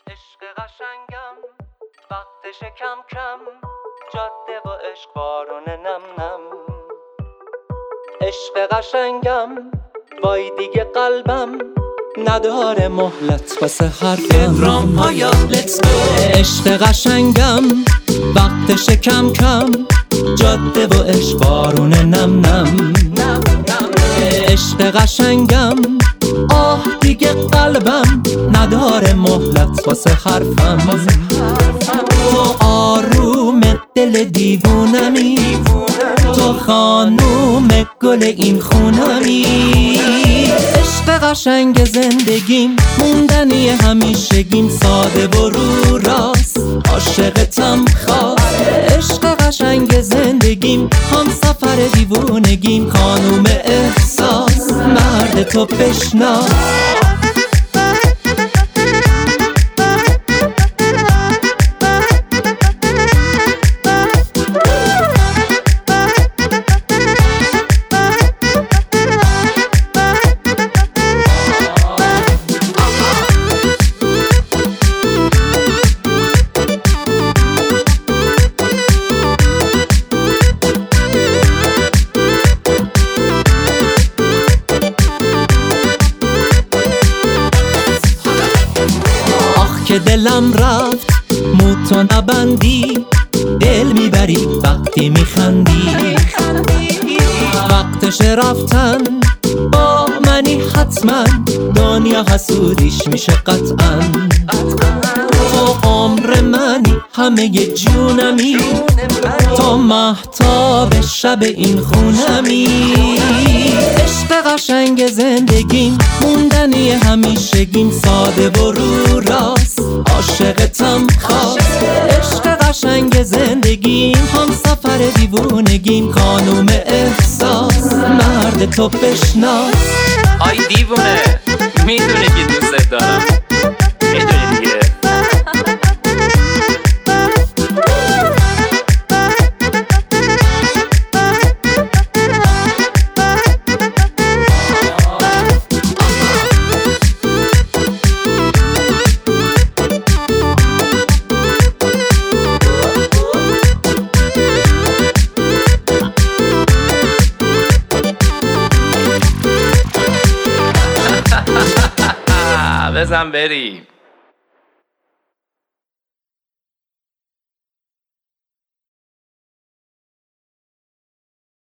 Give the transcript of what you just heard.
عشق قشنگم وقتش کم کم، جاده و عشق بارون نم نم. عشق قشنگم وای دیگه قلبم نداره مهلت واسه حرفم. رام هایا let's go. عشق قشنگم وقتش کم کم، جاده و عشق بارون نم نم. عشق قشنگم آه دیگه قلبم نداره مهلت واسه حرفم. تو آروم دل دیوونمی، تو خانوم گل این خونمی. عشق قشنگ زندگیم موندنی همیشگیم، ساده و رو راست عاشقتم خاص. عشق قشنگ زندگیم هم سفر دیوونگیم، خانوم احساس مرد تو بشناس. که دلم رفت موتو نبندی، دل میبری وقتی میخندی. وقتش رفتن با منی حتما، دنیا حسودیش میشه قطعا. تو عمر منی همه جونمی، تو مهتاب شب این خونمی. عشق قشنگ زندگیم موندنی همیشگیم، ساده و رو راست عاشقتم خاص. عشق قشنگ زندگیم هم سفر دیوونگیم، خانوم احساس مرد تو بشناس. آی دیوونه میدونی که دوست دارم، میدونی دیگه. بزن بریم.